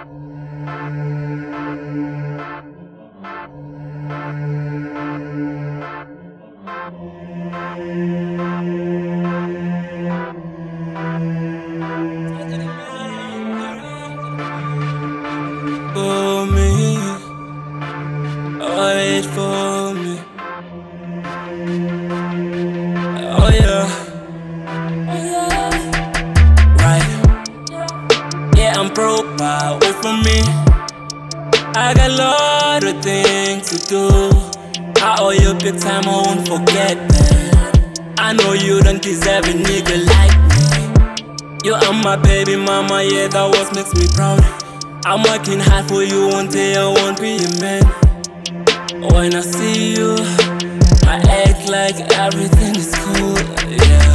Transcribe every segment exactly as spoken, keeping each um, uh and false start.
For me, wait for me. Oh yeah, right. Yeah, I'm broke, but wait for me. I got a lot of things to do. I owe you big time, I won't forget that. I know you don't deserve a nigga like me. You are my baby mama, yeah, that what makes me proud. I'm working hard for you, one day I won't be a man. When I see you, I act like everything is cool, yeah.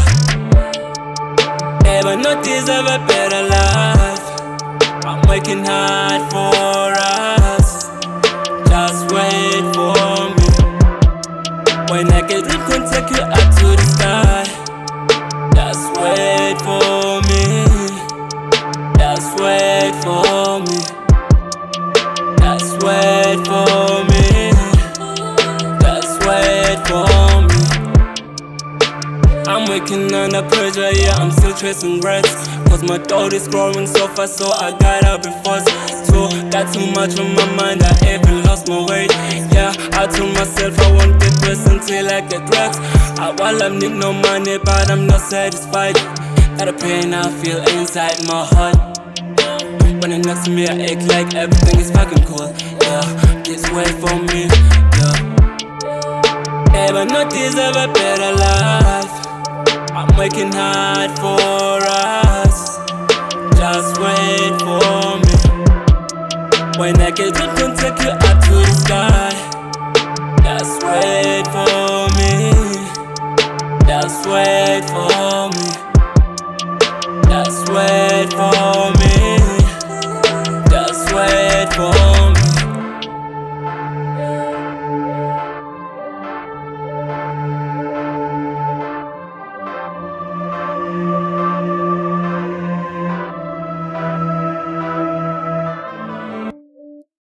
Never not deserve a better life. I'm working hard for us. Just wait for me. When I get rich, can take you up to the sky. Just wait for me. Just wait for me. Just wait for me. Just wait for me. I'm working under pressure, yeah, I'm still chasing rents. Cause my thought is growing so fast, so I gotta be forced. So got too much on my mind, I even lost my weight. Yeah, I told myself I won't get rest until I get drugs. I while I need no money, but I'm not satisfied. Got a pain I feel inside my heart. When you're next to me, I act like everything is fucking cool. Yeah, just wait for me. Yeah, never not deserve a better life. I'm working hard for us. Just wait for me. When I get rich, can take you up to the sky. Just wait for me. Just wait for me. Just wait for me. Just wait for me.